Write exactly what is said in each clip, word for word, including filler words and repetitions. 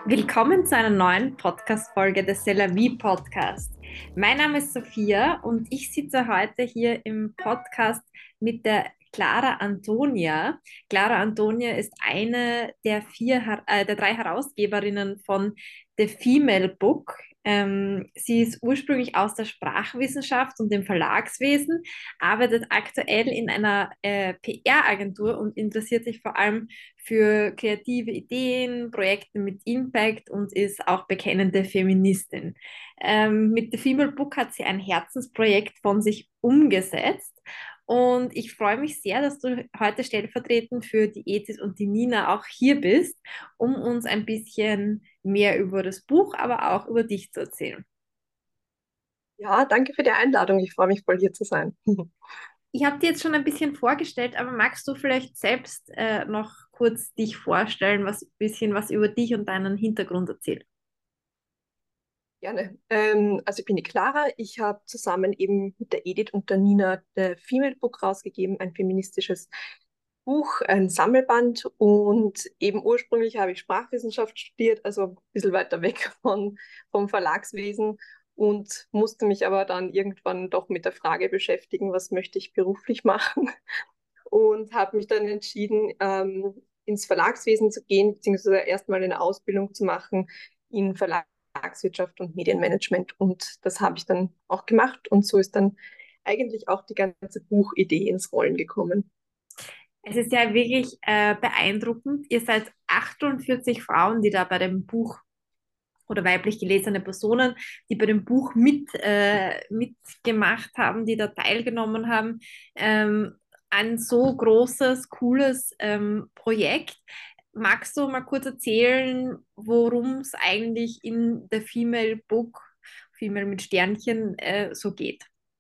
Willkommen zu einer neuen Podcast-Folge des C'est la Vie Podcast. Mein Name ist Sophia und ich sitze heute hier im Podcast mit der Clara Antonia. Clara Antonia ist eine der vier, Her- äh, der drei Herausgeberinnen von The Female Book. Ähm, sie ist ursprünglich aus der Sprachwissenschaft und dem Verlagswesen, arbeitet aktuell in einer äh, P R-Agentur und interessiert sich vor allem für kreative Ideen, Projekte mit Impact und ist auch bekennende Feministin. Ähm, mit The Female Book hat sie ein Herzensprojekt von sich umgesetzt. Und ich freue mich sehr, dass du heute stellvertretend für die Edith und die Nina auch hier bist, um uns ein bisschen mehr über das Buch, aber auch über dich zu erzählen. Ja, danke für die Einladung. Ich freue mich voll hier zu sein. Ich habe dir jetzt schon ein bisschen vorgestellt, aber magst du vielleicht selbst äh, noch kurz dich vorstellen, was ein bisschen was über dich und deinen Hintergrund erzählen? Gerne. Ähm, also ich bin die Clara. Ich habe zusammen eben mit der Edith und der Nina der Female Book rausgegeben, ein feministisches Buch, ein Sammelband. Und eben ursprünglich habe ich Sprachwissenschaft studiert, also ein bisschen weiter weg von, vom Verlagswesen und musste mich aber dann irgendwann doch mit der Frage beschäftigen, was möchte ich beruflich machen? Und habe mich dann entschieden, ähm, ins Verlagswesen zu gehen, beziehungsweise erstmal eine Ausbildung zu machen in Verlagswirtschaft und Medienmanagement. Und das habe ich dann auch gemacht. Und so ist dann eigentlich auch die ganze Buchidee ins Rollen gekommen. Es ist ja wirklich äh, beeindruckend. Ihr seid achtundvierzig Frauen, die da bei dem Buch oder weiblich gelesene Personen, die bei dem Buch mit, äh, mitgemacht haben, die da teilgenommen haben. Ähm, ein so großes, cooles ähm, Projekt. Magst du mal kurz erzählen, worum es eigentlich in der Female Book, Female mit Sternchen, äh, so geht?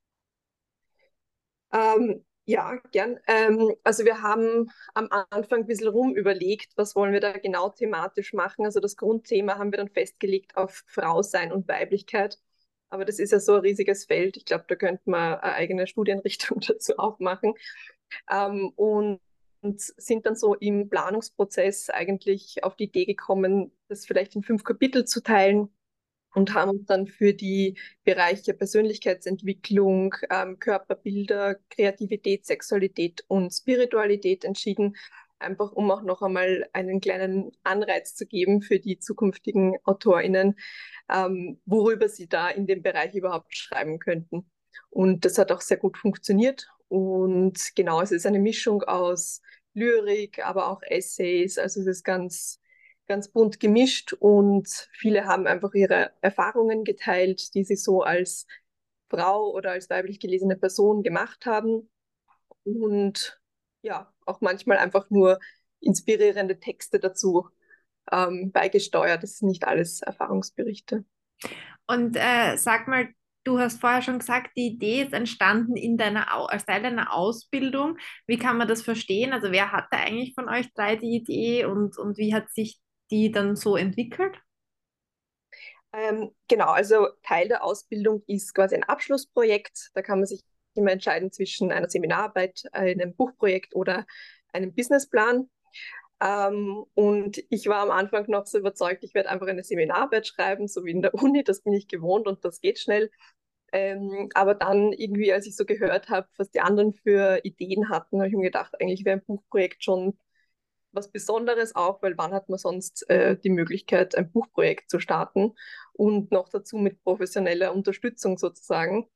Ähm, ja, gern. Ähm, also wir haben am Anfang ein bisschen rum überlegt, was wollen wir da genau thematisch machen. Also das Grundthema haben wir dann festgelegt auf Frau sein und Weiblichkeit. Aber das ist ja so ein riesiges Feld. Ich glaube, da könnte man eine eigene Studienrichtung dazu aufmachen. Ähm, und, und sind dann so im Planungsprozess eigentlich auf die Idee gekommen, das vielleicht in fünf Kapitel zu teilen und haben uns dann für die Bereiche Persönlichkeitsentwicklung, ähm, Körperbilder, Kreativität, Sexualität und Spiritualität entschieden, einfach um auch noch einmal einen kleinen Anreiz zu geben für die zukünftigen AutorInnen, ähm, worüber sie da in dem Bereich überhaupt schreiben könnten. Und das hat auch sehr gut funktioniert. Und genau, es ist eine Mischung aus Lyrik, aber auch Essays. Also es ist ganz ganz bunt gemischt und viele haben einfach ihre Erfahrungen geteilt, die sie so als Frau oder als weiblich gelesene Person gemacht haben und ja, auch manchmal einfach nur inspirierende Texte dazu ähm, beigesteuert. Das ist nicht alles Erfahrungsberichte. Und äh, sag mal, du hast vorher schon gesagt, die Idee ist entstanden in deiner Au als Teil deiner Ausbildung. Wie kann man das verstehen? Also wer hatte eigentlich von euch drei die Idee und, und wie hat sich die dann so entwickelt? Ähm, genau, also Teil der Ausbildung ist quasi ein Abschlussprojekt. Da kann man sich immer entscheiden zwischen einer Seminararbeit, einem Buchprojekt oder einem Businessplan. Ähm, und ich war am Anfang noch so überzeugt, ich werde einfach eine Seminararbeit schreiben, so wie in der Uni, das bin ich gewohnt und das geht schnell. Ähm, aber dann irgendwie, als ich so gehört habe, was die anderen für Ideen hatten, habe ich mir gedacht, eigentlich wäre ein Buchprojekt schon was Besonderes auch, weil wann hat man sonst äh, die Möglichkeit, ein Buchprojekt zu starten und noch dazu mit professioneller Unterstützung sozusagen.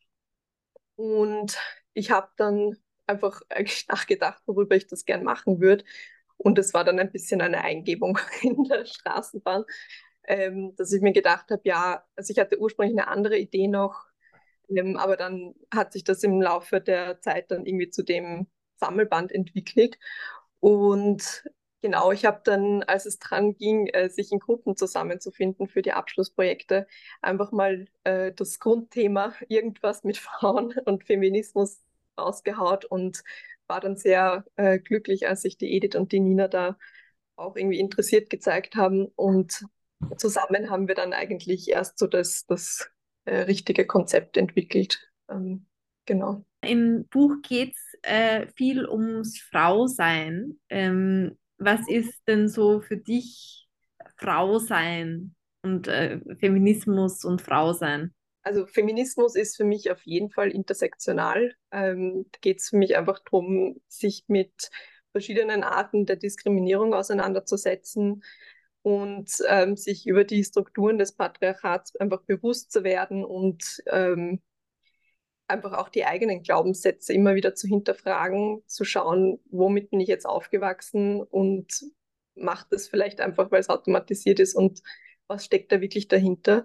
Und ich habe dann einfach eigentlich nachgedacht, worüber ich das gern machen würde. Und es war dann ein bisschen eine Eingebung in der Straßenbahn, ähm, dass ich mir gedacht habe, ja, also ich hatte ursprünglich eine andere Idee noch, ähm, aber dann hat sich das im Laufe der Zeit dann irgendwie zu dem Sammelband entwickelt. Und genau, ich habe dann, als es dran ging, äh, sich in Gruppen zusammenzufinden für die Abschlussprojekte, einfach mal äh, das Grundthema irgendwas mit Frauen und Feminismus rausgehaut und war dann sehr äh, glücklich, als sich die Edith und die Nina da auch irgendwie interessiert gezeigt haben. Und zusammen haben wir dann eigentlich erst so das, das äh, richtige Konzept entwickelt. Ähm, genau. Im Buch geht es äh, viel ums Frausein. Ähm, was ist denn so für dich Frau sein und äh, Feminismus und Frau sein? Also Feminismus ist für mich auf jeden Fall intersektional. Ähm, da geht es für mich einfach darum, sich mit verschiedenen Arten der Diskriminierung auseinanderzusetzen und ähm, sich über die Strukturen des Patriarchats einfach bewusst zu werden und ähm, einfach auch die eigenen Glaubenssätze immer wieder zu hinterfragen, zu schauen, womit bin ich jetzt aufgewachsen und macht das vielleicht einfach, weil es automatisiert ist und was steckt da wirklich dahinter?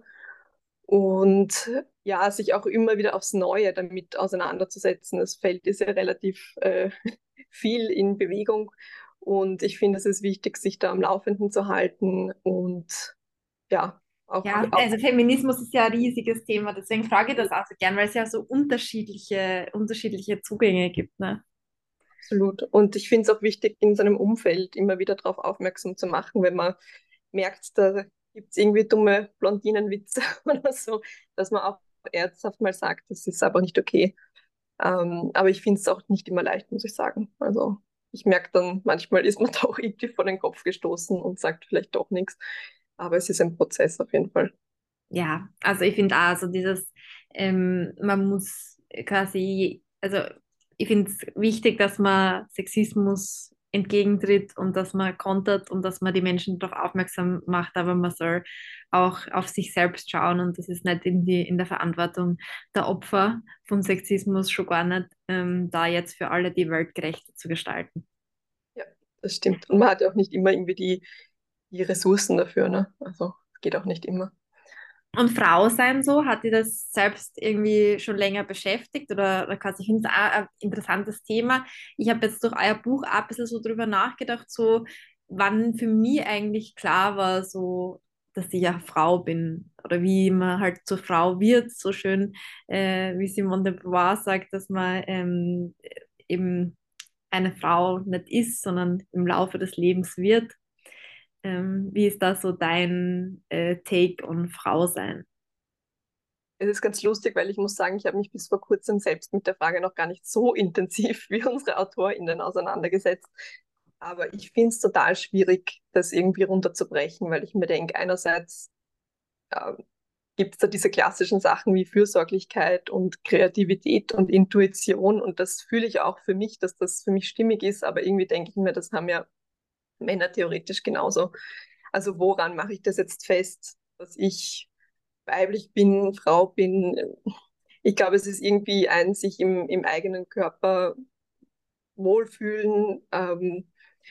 Und ja, sich auch immer wieder aufs Neue damit auseinanderzusetzen. Das Feld ist ja relativ äh, viel in Bewegung und ich finde, es ist wichtig, sich da am Laufenden zu halten und ja, auch, Ja, auch also Feminismus ist ja ein riesiges Thema, deswegen frage ich das auch so gern, weil es ja so unterschiedliche, unterschiedliche Zugänge gibt, ne? absolut. Und ich finde es auch wichtig, in seinem Umfeld immer wieder darauf aufmerksam zu machen, wenn man merkt, da gibt es irgendwie dumme Blondinenwitze oder so, dass man auch ernsthaft mal sagt, das ist aber nicht okay. Ähm, aber ich finde es auch nicht immer leicht, muss ich sagen. Also ich merke dann, manchmal ist man da auch irgendwie vor den Kopf gestoßen und sagt vielleicht doch nichts. Aber es ist ein Prozess auf jeden Fall. Ja, also ich finde auch so dieses, ähm, man muss quasi, also ich finde es wichtig, dass man Sexismus entgegentritt und dass man kontert und dass man die Menschen darauf aufmerksam macht, aber man soll auch auf sich selbst schauen und das ist nicht in die, in der Verantwortung der Opfer von Sexismus schon gar nicht, ähm, da jetzt für alle die Welt gerechter zu gestalten. Ja, das stimmt. Und man hat ja auch nicht immer irgendwie die, die Ressourcen dafür, ne? Also geht auch nicht immer. Und Frau sein so, hat dich das selbst irgendwie schon länger beschäftigt oder, oder quasi, ich finde es auch ein interessantes Thema. Ich habe jetzt durch euer Buch auch ein bisschen so drüber nachgedacht, so wann für mich eigentlich klar war, so, dass ich ja Frau bin oder wie man halt zur Frau wird, so schön, äh, wie Simone de Beauvoir sagt, dass man ähm, eben eine Frau nicht ist, sondern im Laufe des Lebens wird. Ähm, wie ist da so dein äh, Take on Frau sein? Es ist ganz lustig, weil ich muss sagen, ich habe mich bis vor kurzem selbst mit der Frage noch gar nicht so intensiv wie unsere AutorInnen auseinandergesetzt. Aber ich finde es total schwierig, das irgendwie runterzubrechen, weil ich mir denke, einerseits äh, gibt es da diese klassischen Sachen wie Fürsorglichkeit und Kreativität und Intuition und das fühle ich auch für mich, dass das für mich stimmig ist, aber irgendwie denke ich mir, das haben ja Männer theoretisch genauso. Also woran mache ich das jetzt fest, dass ich weiblich bin, Frau bin? Ich glaube, es ist irgendwie ein sich im, im eigenen Körper wohlfühlen ähm,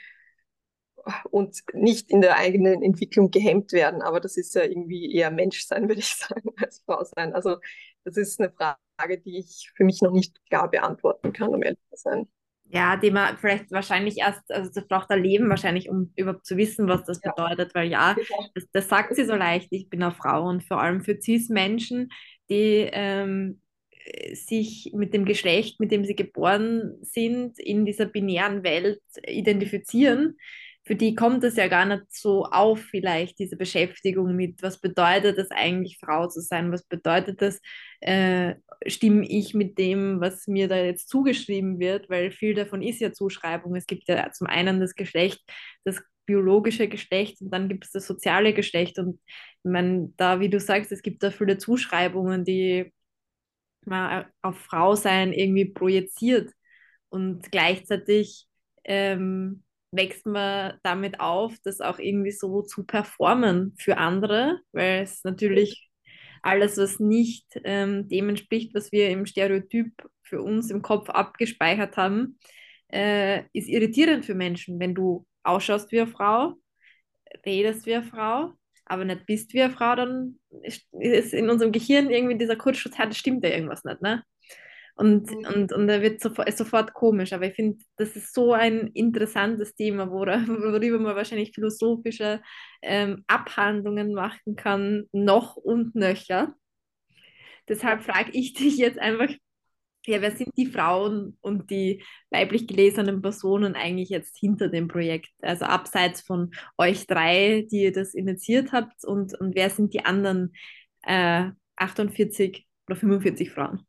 und nicht in der eigenen Entwicklung gehemmt werden. Aber das ist ja irgendwie eher Menschsein, würde ich sagen, als Frau sein. Also das ist eine Frage, die ich für mich noch nicht klar beantworten kann, um ehrlich zu sein. Ja, die man vielleicht wahrscheinlich erst, also das braucht ein Leben wahrscheinlich, um überhaupt zu wissen, was das Ja, bedeutet, weil ja, das, das sagt sie so leicht, ich bin eine Frau und vor allem für Cis-Menschen, die ähm, sich mit dem Geschlecht, mit dem sie geboren sind, in dieser binären Welt identifizieren, für die kommt es ja gar nicht so auf, vielleicht diese Beschäftigung mit, was bedeutet es eigentlich, Frau zu sein, was bedeutet das, äh, stimme ich mit dem, was mir da jetzt zugeschrieben wird, weil viel davon ist ja Zuschreibung. Es gibt ja zum einen das Geschlecht, das biologische Geschlecht und dann gibt es das soziale Geschlecht. Und ich meine, da, wie du sagst, es gibt da viele Zuschreibungen, die man auf Frau sein irgendwie projiziert. Und gleichzeitig ähm, wächst man damit auf, das auch irgendwie so zu performen für andere, weil es natürlich alles, was nicht ähm, dem entspricht, was wir im Stereotyp für uns im Kopf abgespeichert haben, äh, ist irritierend für Menschen. Wenn du ausschaust wie eine Frau, redest wie eine Frau, aber nicht bist wie eine Frau, dann ist, ist in unserem Gehirn irgendwie dieser Kurzschluss, ja, das stimmt ja irgendwas nicht, ne? Und, und, und da wird sofort, ist sofort komisch. Aber ich finde, das ist so ein interessantes Thema, wora- worüber man wahrscheinlich philosophische ähm, Abhandlungen machen kann, noch und nöcher. Deshalb ja. frage ich dich jetzt einfach, ja, wer sind die Frauen und die weiblich gelesenen Personen eigentlich jetzt hinter dem Projekt? Also abseits von euch drei, die ihr das initiiert habt, und, und wer sind die anderen äh, achtundvierzig oder fünfundvierzig Frauen?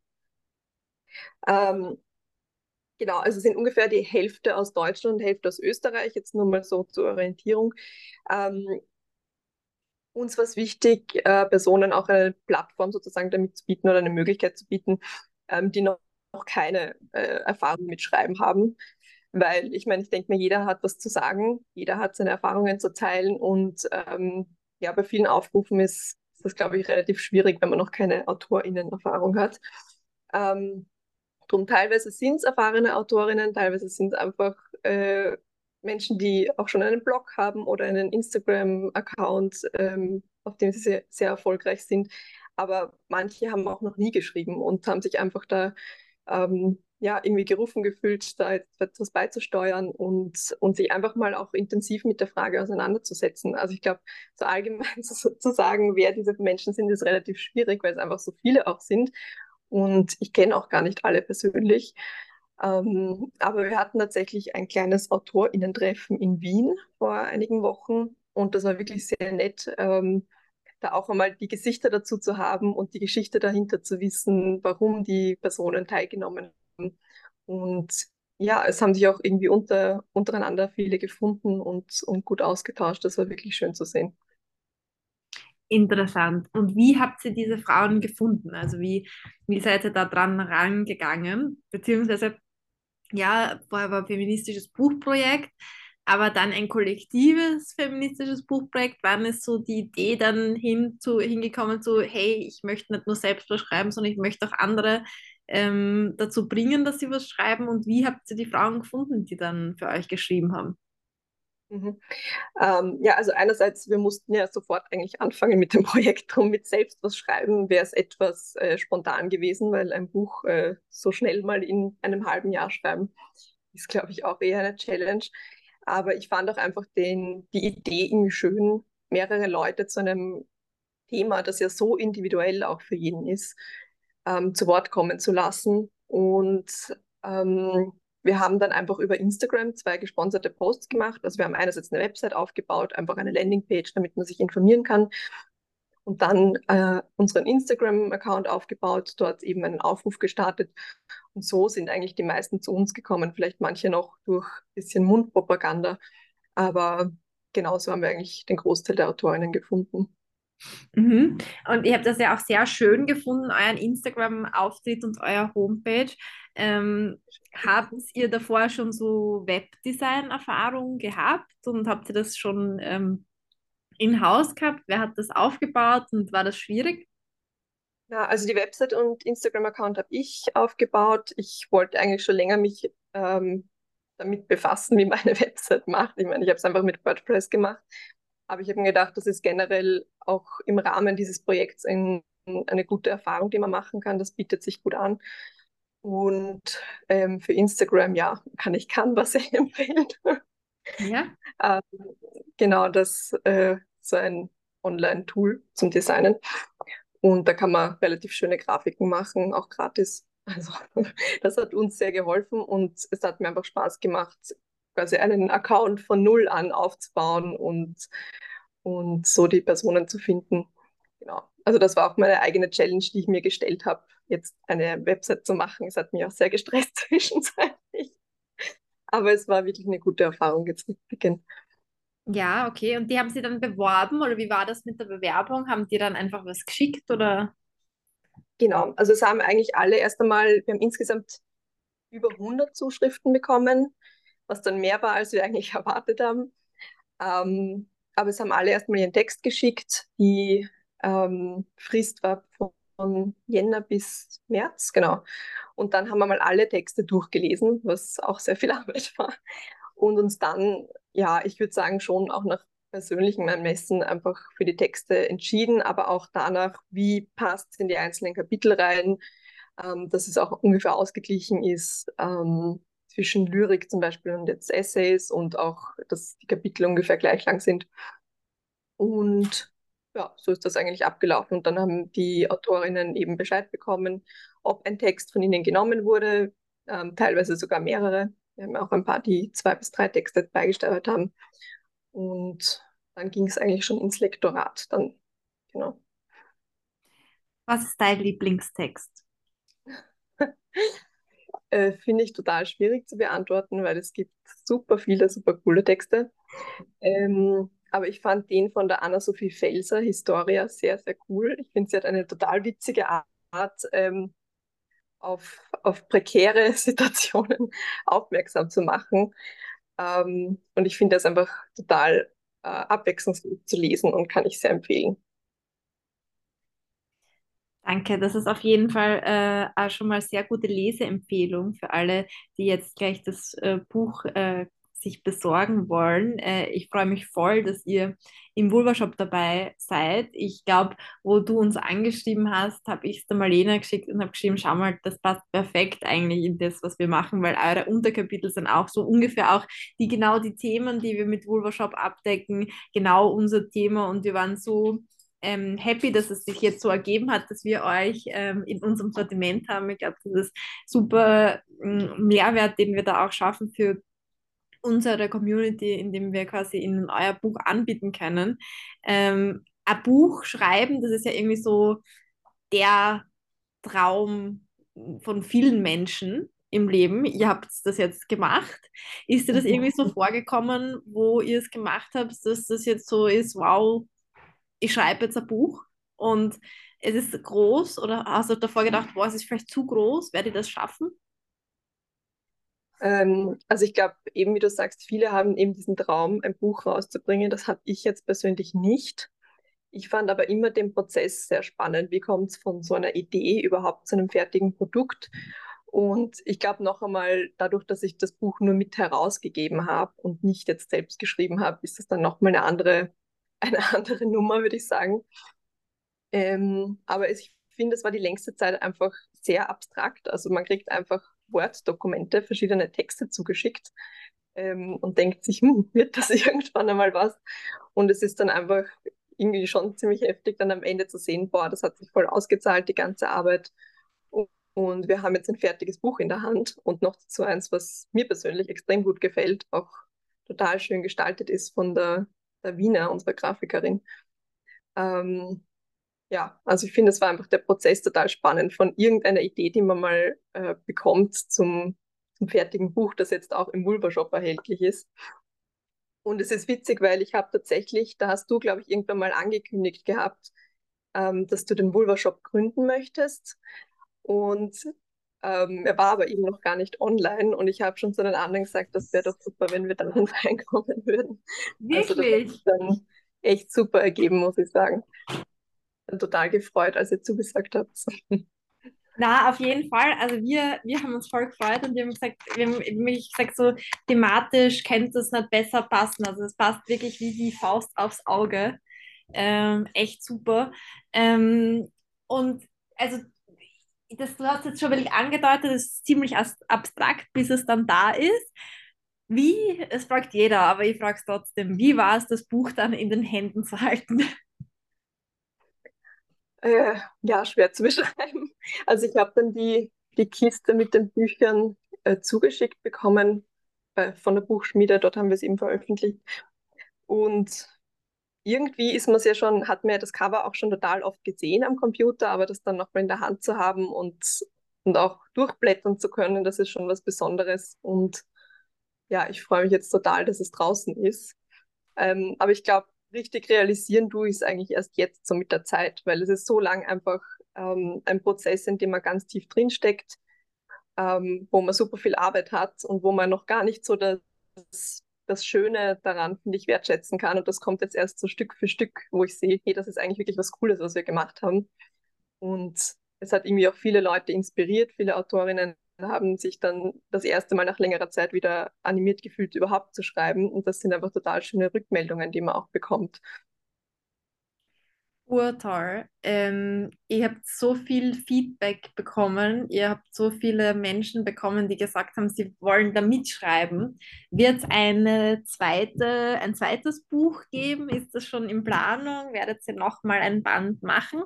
Ähm, genau, also es sind ungefähr die Hälfte aus Deutschland und Hälfte aus Österreich, jetzt nur mal so zur Orientierung. Ähm, uns war es wichtig, äh, Personen auch eine Plattform sozusagen damit zu bieten oder eine Möglichkeit zu bieten, ähm, die noch, noch keine äh, Erfahrung mit Schreiben haben. Weil ich meine, ich denke mir, jeder hat was zu sagen, jeder hat seine Erfahrungen zu teilen und ähm, ja, bei vielen Aufrufen ist, ist das, glaube ich, relativ schwierig, wenn man noch keine AutorInnen-Erfahrung hat. Ähm, Drum teilweise sind es erfahrene Autorinnen, teilweise sind es einfach äh, Menschen, die auch schon einen Blog haben oder einen Instagram-Account, ähm, auf dem sie sehr, sehr erfolgreich sind. Aber manche haben auch noch nie geschrieben und haben sich einfach da ähm, ja, irgendwie gerufen gefühlt, da etwas beizusteuern und, und sich einfach mal auch intensiv mit der Frage auseinanderzusetzen. Also ich glaube, so allgemein zu, zu sagen, wer diese Menschen sind, ist relativ schwierig, weil es einfach so viele auch sind. Und ich kenne auch gar nicht alle persönlich. Ähm, aber wir hatten tatsächlich ein kleines AutorInnen-Treffen in Wien vor einigen Wochen und das war wirklich sehr nett, ähm, da auch einmal die Gesichter dazu zu haben und die Geschichte dahinter zu wissen, warum die Personen teilgenommen haben. Und ja, es haben sich auch irgendwie unter, untereinander viele gefunden und, und gut ausgetauscht. Das war wirklich schön zu sehen. Interessant. Und wie habt ihr diese Frauen gefunden? Also wie, wie seid ihr da dran rangegangen? Beziehungsweise, ja, vorher war ein feministisches Buchprojekt, aber dann ein kollektives feministisches Buchprojekt. Wann ist so die Idee dann hin zu, hingekommen zu, hey, ich möchte nicht nur selbst was schreiben, sondern ich möchte auch andere ähm, dazu bringen, dass sie was schreiben? Und wie habt ihr die Frauen gefunden, die dann für euch geschrieben haben? Mhm. Ähm, ja, also einerseits, wir mussten ja sofort eigentlich anfangen mit dem Projekt. Drum mit selbst was schreiben wäre es etwas äh, spontan gewesen, weil ein Buch äh, so schnell mal in einem halben Jahr schreiben ist, glaube ich, auch eher eine Challenge. Aber ich fand auch einfach den, die Idee irgendwie schön, mehrere Leute zu einem Thema, das ja so individuell auch für jeden ist, ähm, zu Wort kommen zu lassen. Und ähm, wir haben dann einfach über Instagram zwei gesponserte Posts gemacht. Also wir haben einerseits eine Website aufgebaut, einfach eine Landingpage, damit man sich informieren kann. Und dann äh, unseren Instagram-Account aufgebaut, dort eben einen Aufruf gestartet. Und so sind eigentlich die meisten zu uns gekommen. Vielleicht manche noch durch ein bisschen Mundpropaganda. Aber genauso haben wir eigentlich den Großteil der Autorinnen gefunden. Mhm. Und ihr habt das ja auch sehr schön gefunden, euren Instagram-Auftritt und euer Homepage. Ähm, habt ihr davor schon so Webdesign-Erfahrung gehabt und habt ihr das schon ähm, in-house gehabt? Wer hat das aufgebaut und war das schwierig? Ja, also die Website und Instagram-Account habe ich aufgebaut. Ich wollte eigentlich schon länger mich ähm, damit befassen, wie man eine Website macht. Ich meine, ich habe es einfach mit WordPress gemacht, aber ich habe mir gedacht, das ist generell auch im Rahmen dieses Projekts ein, eine gute Erfahrung, die man machen kann. Das bietet sich gut an. Und ähm, für Instagram, ja, kann ich Canva sehr empfehlen. Ja. ähm, genau, das äh, so ein Online-Tool zum Designen. Und da kann man relativ schöne Grafiken machen, auch gratis. Also das hat uns sehr geholfen und es hat mir einfach Spaß gemacht, quasi einen Account von null an aufzubauen und, und so die Personen zu finden. Genau. Also das war auch meine eigene Challenge, die ich mir gestellt habe, jetzt eine Website zu machen. Es hat mich auch sehr gestresst zwischenzeitlich. Aber es war wirklich eine gute Erfahrung jetzt mit Beginn. Ja, okay. Und die haben sie dann beworben oder wie war das mit der Bewerbung? Haben die dann einfach was geschickt oder? Genau. Also es haben eigentlich alle erst einmal, wir haben insgesamt über hundert Zuschriften bekommen, was dann mehr war, als wir eigentlich erwartet haben. Ähm, aber es haben alle erstmal ihren Text geschickt. Die ähm, Frist war von Jänner bis März, genau. Und dann haben wir mal alle Texte durchgelesen, was auch sehr viel Arbeit war. Und uns dann, ja, ich würde sagen, schon auch nach persönlichem Ermessen einfach für die Texte entschieden, aber auch danach, wie passt es in die einzelnen Kapitel rein, ähm, dass es auch ungefähr ausgeglichen ist ähm, zwischen Lyrik zum Beispiel und jetzt Essays und auch, dass die Kapitel ungefähr gleich lang sind. Und ja, so ist das eigentlich abgelaufen. Und dann haben die Autorinnen eben Bescheid bekommen, ob ein Text von ihnen genommen wurde, ähm, teilweise sogar mehrere. Wir haben auch ein paar, die zwei bis drei Texte beigesteuert haben. Und dann ging es eigentlich schon ins Lektorat. Dann, genau. Was ist dein Lieblingstext? Äh, finde ich total schwierig zu beantworten, weil es gibt super viele, super coole Texte. Ähm, aber ich fand den von der Anna-Sophie Felser, Historia, sehr, sehr cool. Ich finde, sie hat eine total witzige Art, ähm, auf, auf prekäre Situationen aufmerksam zu machen. Ähm, und ich finde das einfach total äh, abwechslungsreich zu lesen und kann ich sehr empfehlen. Danke, das ist auf jeden Fall äh, auch schon mal sehr gute Leseempfehlung für alle, die jetzt gleich das äh, Buch äh, sich besorgen wollen. Äh, ich freue mich voll, dass ihr im Vulva-Shop dabei seid. Ich glaube, wo du uns angeschrieben hast, habe ich es der Marlene geschickt und habe geschrieben, schau mal, das passt perfekt eigentlich in das, was wir machen, weil eure Unterkapitel sind auch so ungefähr auch die genau die Themen, die wir mit Vulva-Shop abdecken, genau unser Thema und wir waren so ähm, happy, dass es sich jetzt so ergeben hat, dass wir euch ähm, in unserem Sortiment haben. Ich glaube, das ist super ähm, Mehrwert, den wir da auch schaffen für unsere Community, indem wir quasi Ihnen euer Buch anbieten können. Ähm, ein Buch schreiben, das ist ja irgendwie so der Traum von vielen Menschen im Leben. Ihr habt das jetzt gemacht. Ist dir das irgendwie so vorgekommen, wo ihr es gemacht habt, dass das jetzt so ist, wow, ich schreibe jetzt ein Buch und es ist groß oder hast du davor gedacht, boah, es ist vielleicht zu groß, werde ich das schaffen? Ähm, also ich glaube, eben wie du sagst, viele haben eben diesen Traum, ein Buch rauszubringen. Das habe ich jetzt persönlich nicht. Ich fand aber immer den Prozess sehr spannend. Wie kommt es von so einer Idee überhaupt zu einem fertigen Produkt? Und ich glaube noch einmal, dadurch, dass ich das Buch nur mit herausgegeben habe und nicht jetzt selbst geschrieben habe, ist das dann nochmal eine andere, eine andere Nummer, würde ich sagen. Ähm, aber es, ich finde, es war die längste Zeit einfach sehr abstrakt. Also man kriegt einfach Word-Dokumente, verschiedene Texte zugeschickt ähm, und denkt sich, hm, wird das irgendwann einmal was? Und es ist dann einfach irgendwie schon ziemlich heftig, dann am Ende zu sehen, boah, das hat sich voll ausgezahlt, die ganze Arbeit. Und wir haben jetzt ein fertiges Buch in der Hand und noch dazu eins, was mir persönlich extrem gut gefällt, auch total schön gestaltet ist von der, der Wiener, unserer Grafikerin. Ähm, ja, also ich finde, es war einfach der Prozess total spannend von irgendeiner Idee, die man mal äh, bekommt zum, zum fertigen Buch, das jetzt auch im Vulva-Shop erhältlich ist. Und es ist witzig, weil ich habe tatsächlich, da hast du, glaube ich, irgendwann mal angekündigt gehabt, ähm, dass du den Vulva-Shop gründen möchtest. Und ähm, er war aber eben noch gar nicht online und ich habe schon zu den anderen gesagt, das wäre doch super, wenn wir dann reinkommen würden. Also das hat sich Wirklich? dann echt super ergeben, muss ich sagen. Bin total gefreut, als ihr zugesagt habt. Na, auf jeden Fall. Also wir, wir haben uns voll gefreut und wir haben gesagt, wir haben nämlich gesagt, so thematisch könnte es nicht besser passen. Also es passt wirklich wie die Faust aufs Auge. Ähm, echt super. Ähm, und also das, du hast jetzt schon wirklich angedeutet, es ist ziemlich as- abstrakt, bis es dann da ist. Wie? Es fragt jeder, aber ich frage es trotzdem. Wie war es, das Buch dann in den Händen zu halten? Äh, ja, schwer zu beschreiben. Also ich habe dann die, die Kiste mit den Büchern äh, zugeschickt bekommen äh, von der Buchschmiede. Dort haben wir es eben veröffentlicht. Und irgendwie ist man es ja schon, hat man ja das Cover auch schon total oft gesehen am Computer, aber das dann nochmal in der Hand zu haben und, und auch durchblättern zu können, das ist schon was Besonderes. Und ja, ich freue mich jetzt total, dass es draußen ist. Ähm, aber ich glaube, richtig realisieren tue ich es eigentlich erst jetzt, so mit der Zeit, weil es ist so lang einfach ähm, ein Prozess, in dem man ganz tief drinsteckt, ähm, wo man super viel Arbeit hat und wo man noch gar nicht so das, das Schöne daran, finde ich, wertschätzen kann. Und das kommt jetzt erst so Stück für Stück, wo ich sehe, hey, das ist eigentlich wirklich was Cooles, was wir gemacht haben. Und es hat irgendwie auch viele Leute inspiriert, viele Autorinnen haben sich dann das erste Mal nach längerer Zeit wieder animiert gefühlt, überhaupt zu schreiben. Und das sind einfach total schöne Rückmeldungen, die man auch bekommt. Urtoll. Ähm, ihr habt so viel Feedback bekommen, ihr habt so viele Menschen bekommen, die gesagt haben, sie wollen da mitschreiben. Wird es eine zweite, ein zweites Buch geben? Ist das schon in Planung? Werdet ihr nochmal ein Band machen?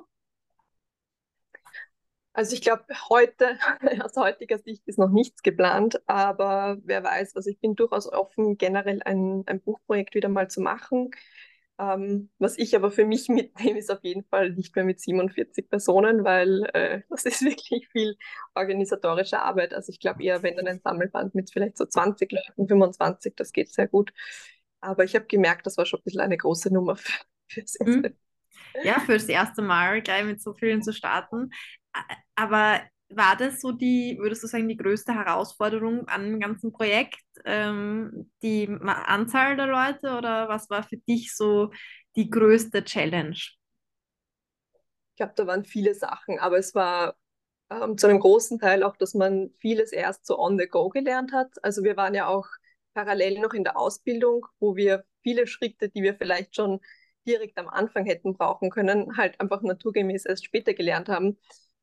Also ich glaube, heute, aus heutiger Sicht ist noch nichts geplant, aber wer weiß, also ich bin durchaus offen, generell ein, ein Buchprojekt wieder mal zu machen. Ähm, was ich aber für mich mitnehme, ist auf jeden Fall nicht mehr mit siebenundvierzig Personen, weil äh, das ist wirklich viel organisatorische Arbeit. Also ich glaube eher, wenn dann ein Sammelband mit vielleicht so zwanzig Leuten, fünfundzwanzig, das geht sehr gut. Aber ich habe gemerkt, das war schon ein bisschen eine große Nummer für, fürs Mhm. Erste. Ja, fürs erste Mal gleich mit so vielen zu starten. A- Aber war das so die, würdest du sagen, die größte Herausforderung an dem ganzen Projekt, ähm, die Ma- Anzahl der Leute oder was war für dich so die größte Challenge? Ich glaube, da waren viele Sachen, aber es war ähm, zu einem großen Teil auch, dass man vieles erst so on the go gelernt hat. Also wir waren ja auch parallel noch in der Ausbildung, wo wir viele Schritte, die wir vielleicht schon direkt am Anfang hätten brauchen können, halt einfach naturgemäß erst später gelernt haben.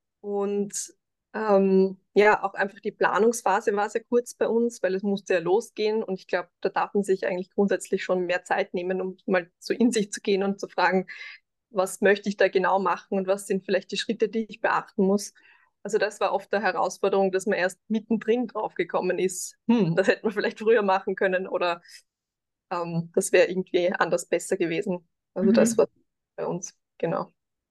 Und ähm, ja, auch einfach die Planungsphase war sehr kurz bei uns, weil es musste ja losgehen. Und ich glaube, da darf man sich eigentlich grundsätzlich schon mehr Zeit nehmen, um mal so in sich zu gehen und zu fragen, was möchte ich da genau machen und was sind vielleicht die Schritte, die ich beachten muss. Also das war oft eine Herausforderung, dass man erst mittendrin drauf gekommen ist, hm, das hätte man vielleicht früher machen können oder ähm, das wäre irgendwie anders besser gewesen. Also das Mhm. war bei uns, genau.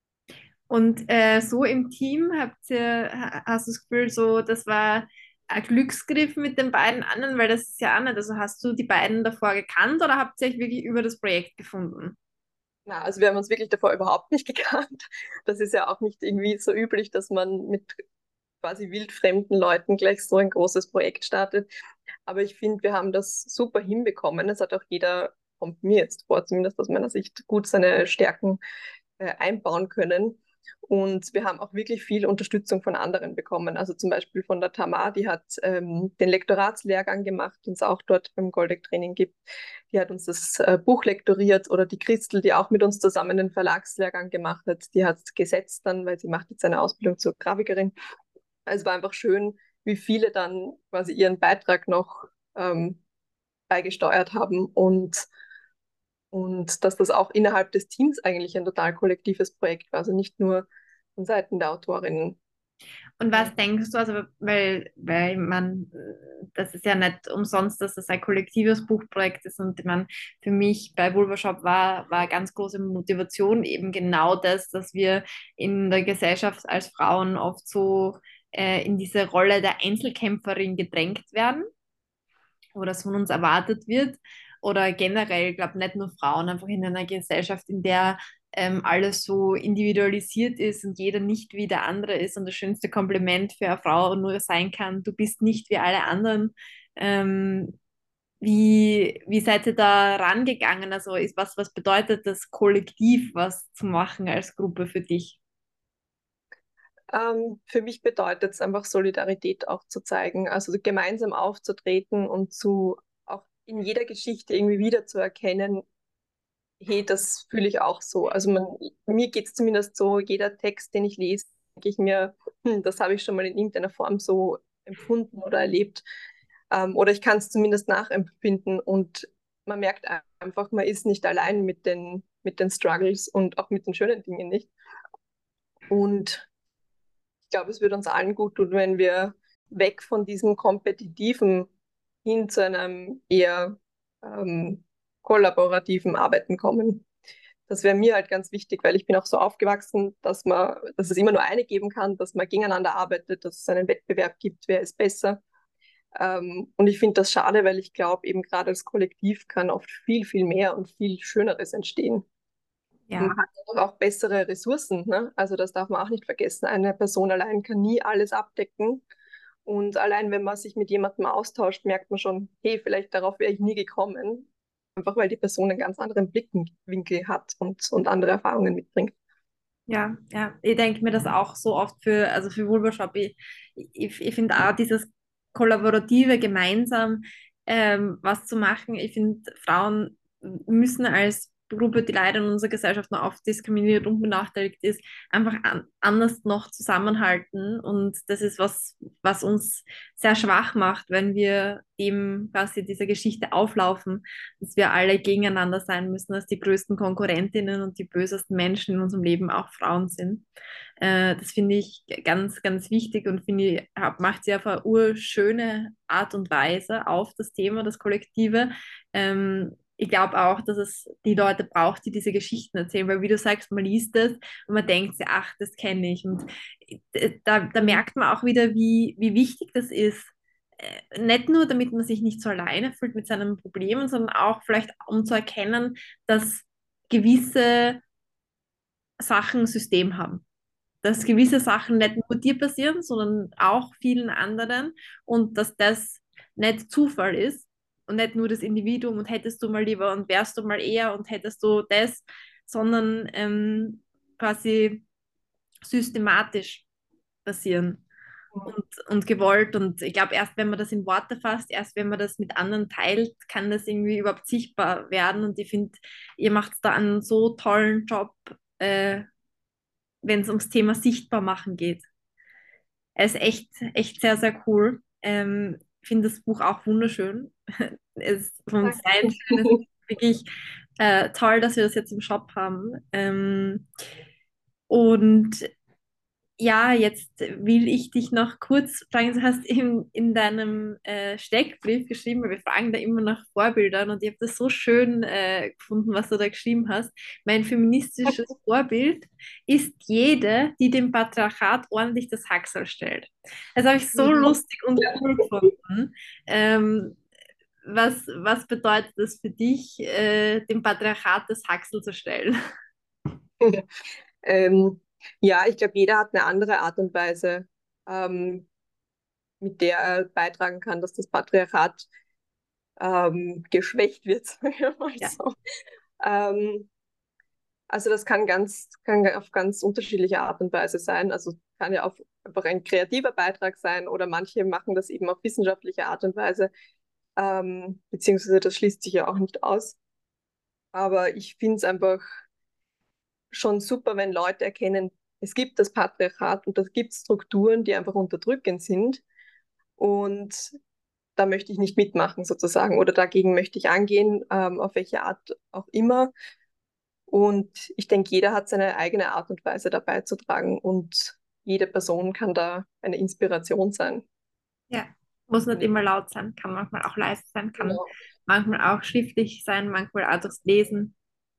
Und äh, so im Team habt ihr, ha- hast du das Gefühl, so, das war ein Glücksgriff mit den beiden anderen, weil das ist ja auch nicht, also hast du die beiden davor gekannt oder habt ihr euch wirklich über das Projekt gefunden? Na, also wir haben uns wirklich davor überhaupt nicht gekannt. Das ist ja auch nicht irgendwie so üblich, dass man mit quasi wildfremden Leuten gleich so ein großes Projekt startet. Aber ich finde, wir haben das super hinbekommen. Es hat auch jeder, kommt mir jetzt vor, zumindest aus meiner Sicht, gut seine Stärken äh, einbauen können. Und wir haben auch wirklich viel Unterstützung von anderen bekommen. Also zum Beispiel von der Tamar, die hat ähm, den Lektoratslehrgang gemacht, den es auch dort beim Goldeck-Training gibt. Die hat uns das äh, Buch lektoriert oder die Christel, die auch mit uns zusammen den Verlagslehrgang gemacht hat, die hat gesetzt dann, weil sie macht jetzt eine Ausbildung zur Grafikerin. Also es war einfach schön, wie viele dann quasi ihren Beitrag noch ähm, beigesteuert haben und und dass das auch innerhalb des Teams eigentlich ein total kollektives Projekt war, also nicht nur von Seiten der Autorinnen. Und Ja. was denkst du, also weil, weil man, äh, das ist ja nicht umsonst, dass es ein kollektives Buchprojekt ist und man für mich bei Vulva war, war ganz große Motivation eben genau das, dass wir in der Gesellschaft als Frauen oft so äh, in diese Rolle der Einzelkämpferin gedrängt werden oder es von uns erwartet wird. Oder generell, ich glaube, nicht nur Frauen, einfach in einer Gesellschaft, in der ähm, alles so individualisiert ist und jeder nicht wie der andere ist und das schönste Kompliment für eine Frau nur sein kann, du bist nicht wie alle anderen. Ähm, wie, wie seid ihr da rangegangen? Also ist was, was bedeutet das kollektiv, was zu machen als Gruppe für dich? Ähm, für mich bedeutet es einfach Solidarität auch zu zeigen, also gemeinsam aufzutreten und zu auch in jeder Geschichte irgendwie wieder zu erkennen, hey, das fühle ich auch so. Also man, mir geht es zumindest so, jeder Text, den ich lese, denke ich mir, hm, das habe ich schon mal in irgendeiner Form so empfunden oder erlebt. Ähm, oder ich kann es zumindest nachempfinden und man merkt einfach, man ist nicht allein mit den, mit den Struggles und auch mit den schönen Dingen nicht. Und ich glaube, es würde uns allen gut tun, wenn wir weg von diesem Kompetitiven hin zu einem eher ähm, kollaborativen Arbeiten kommen. Das wäre mir halt ganz wichtig, weil ich bin auch so aufgewachsen, dass man, dass es immer nur eine geben kann, dass man gegeneinander arbeitet, dass es einen Wettbewerb gibt, wer ist besser. Ähm, und ich finde das schade, weil ich glaube, eben gerade als Kollektiv kann oft viel, viel mehr und viel Schöneres entstehen. Und Ja. man hat auch bessere Ressourcen, ne? Also das darf man auch nicht vergessen. Eine Person allein kann nie alles abdecken. Und allein wenn man sich mit jemandem austauscht, merkt man schon, hey, vielleicht darauf wäre ich nie gekommen. Einfach weil die Person einen ganz anderen Blickwinkel hat und, und andere Erfahrungen mitbringt. Ja, ja, ich denke mir das auch so oft für, also für Vulva ich, ich, ich finde auch dieses kollaborative, gemeinsam ähm, was zu machen. Ich finde, Frauen müssen als Gruppe, die leider in unserer Gesellschaft noch oft diskriminiert und benachteiligt ist, einfach an, anders noch zusammenhalten. Und das ist was, was uns sehr schwach macht, wenn wir eben quasi diese Geschichte auflaufen, dass wir alle gegeneinander sein müssen, dass die größten Konkurrentinnen und die bösesten Menschen in unserem Leben auch Frauen sind. Äh, das finde ich ganz, ganz wichtig und finde ich, hab, macht sie auf eine urschöne Art und Weise auf das Thema, das Kollektive. Ähm, ich glaube auch, dass es die Leute braucht, die diese Geschichten erzählen, weil wie du sagst, man liest es und man denkt sich, ach, das kenne ich. Und äh, da, da merkt man auch wieder, wie, wie wichtig das ist, nicht nur, damit man sich nicht so alleine fühlt mit seinen Problemen, sondern auch vielleicht, um zu erkennen, dass gewisse Sachen ein System haben. Dass gewisse Sachen nicht nur dir passieren, sondern auch vielen anderen und dass das nicht Zufall ist und nicht nur das Individuum und hättest du mal lieber und wärst du mal eher und hättest du das, sondern ähm, quasi systematisch passieren und, und gewollt. Und ich glaube, erst wenn man das in Worte fasst, erst wenn man das mit anderen teilt, kann das irgendwie überhaupt sichtbar werden. Und ich finde, ihr macht da einen so tollen Job, äh, wenn es ums Thema sichtbar machen geht. Er ist echt, echt sehr, sehr cool. Ähm, ich finde das Buch auch wunderschön. Es, vom Design Danke. schön, es ist wirklich äh, toll, dass wir das jetzt im Shop haben. Ähm, und ja, jetzt will ich dich noch kurz fragen, du hast in, in deinem äh, Steckbrief geschrieben, weil wir fragen da immer nach Vorbildern und ich habe das so schön äh, gefunden, was du da geschrieben hast. Mein feministisches Vorbild ist jede, die dem Patriarchat ordentlich das Hacksel stellt. Das habe ich so Mhm. lustig und Ja. cool gefunden. Ähm, was, was bedeutet das für dich, äh, dem Patriarchat das Hacksel zu stellen? Ähm, ja, ich glaube, jeder hat eine andere Art und Weise, ähm, mit der er beitragen kann, dass das Patriarchat ähm, geschwächt wird, sagen wir mal Ja, so. Ähm, also das kann ganz, kann auf ganz unterschiedliche Art und Weise sein. Also kann ja auch einfach ein kreativer Beitrag sein oder manche machen das eben auf wissenschaftliche Art und Weise, ähm, beziehungsweise das schließt sich ja auch nicht aus. Aber ich finde es einfach schon super, wenn Leute erkennen, es gibt das Patriarchat und es gibt Strukturen, die einfach unterdrückend sind. Und da möchte ich nicht mitmachen sozusagen oder dagegen möchte ich angehen, ähm, auf welche Art auch immer. Und ich denke, jeder hat seine eigene Art und Weise dabei zu tragen und jede Person kann da eine Inspiration sein. ja. Muss nicht immer laut sein, kann manchmal auch leise sein, kann Genau. manchmal auch schriftlich sein, manchmal auch durchs Lesen,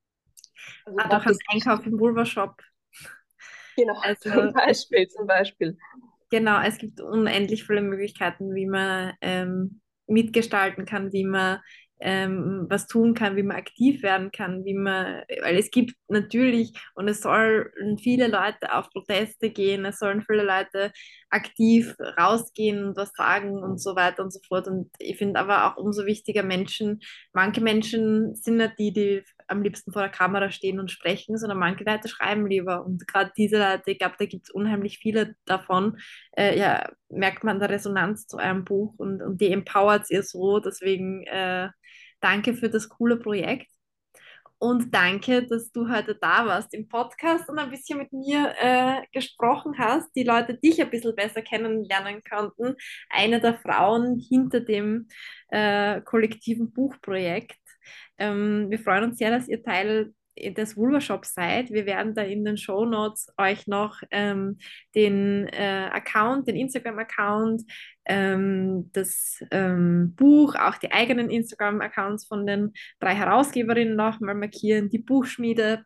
Also auch durch gerade einen das, Einkauf im Vulva-Shop. genau, zum Also es, Beispiel, zum Beispiel. genau, es gibt unendlich viele Möglichkeiten, wie man ähm, mitgestalten kann, wie man ähm, was tun kann, wie man aktiv werden kann, wie man, weil es gibt natürlich und es sollen viele Leute auf Proteste gehen, es sollen viele Leute aktiv rausgehen und was sagen und so weiter und so fort. Und ich finde aber auch umso wichtiger Menschen, manche Menschen sind nicht die, die am liebsten vor der Kamera stehen und sprechen, sondern manche Leute schreiben lieber. Und gerade diese Leute, ich glaube, da gibt es unheimlich viele davon, äh, ja, merkt man der Resonanz zu eurem Buch und, und die empowert ihr so. Deswegen äh, danke für das coole Projekt und danke, dass du heute da warst im Podcast und ein bisschen mit mir äh, gesprochen hast, die Leute dich ein bisschen besser kennenlernen konnten. Eine der Frauen hinter dem äh, kollektiven Buchprojekt. Ähm, wir freuen uns sehr, dass ihr Teil des Vulva Shop seid. Wir werden da in den Show Notes euch noch ähm, den äh, Account, den Instagram-Account, ähm, das ähm, Buch, auch die eigenen Instagram-Accounts von den drei Herausgeberinnen nochmal markieren, die Buchschmiede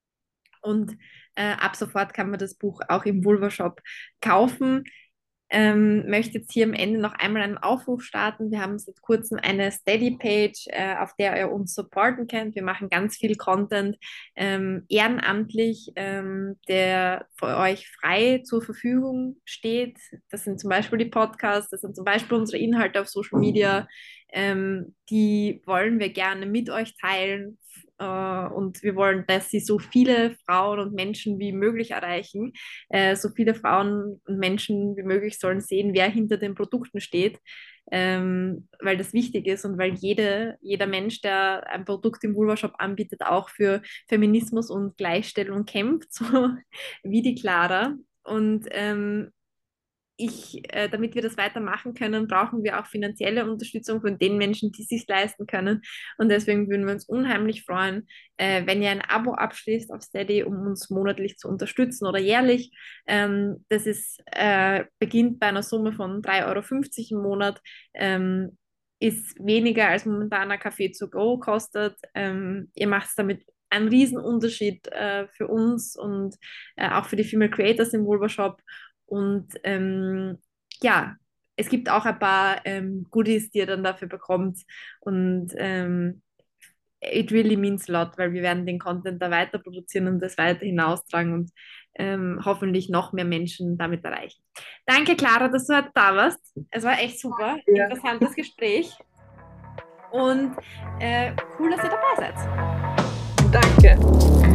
und äh, ab sofort kann man das Buch auch im Vulva Shop kaufen. Ähm, möchte jetzt hier am Ende noch einmal einen Aufruf starten. Wir haben seit kurzem eine Steady-Page, äh, auf der ihr uns supporten könnt. Wir machen ganz viel Content ähm, ehrenamtlich, ähm, der für euch frei zur Verfügung steht. Das sind zum Beispiel die Podcasts, das sind zum Beispiel unsere Inhalte auf Social Media. Ähm, die wollen wir gerne mit euch teilen. Äh, und wir wollen, dass sie so viele Frauen und Menschen wie möglich erreichen. Äh, so viele Frauen und Menschen wie möglich sollen sehen, wer hinter den Produkten steht, ähm, weil das wichtig ist und weil jede, jeder Mensch, der ein Produkt im Vulva-Shop anbietet, auch für Feminismus und Gleichstellung kämpft, so wie die Clara. Und ähm, ich, äh, damit wir das weitermachen können, brauchen wir auch finanzielle Unterstützung von den Menschen, die es sich leisten können. Und deswegen würden wir uns unheimlich freuen, äh, wenn ihr ein Abo abschließt auf Steady, um uns monatlich zu unterstützen oder jährlich. Ähm, das ist, äh, beginnt bei einer Summe von drei Euro fünfzig im Monat. Ähm, ist weniger als momentan ein Kaffee to go kostet. Ähm, ihr macht damit einen Riesenunterschied äh, für uns und äh, auch für die Female Creators im Vulva Shop. Und ähm, ja, es gibt auch ein paar ähm, Goodies, die ihr dann dafür bekommt. Und ähm, it really means a lot, weil wir werden den Content da weiter produzieren und das weiter hinaustragen und ähm, hoffentlich noch mehr Menschen damit erreichen. Danke, Clara, dass du heute da warst. Es war echt super, Ja, interessantes Gespräch und äh, cool, dass ihr dabei seid. danke.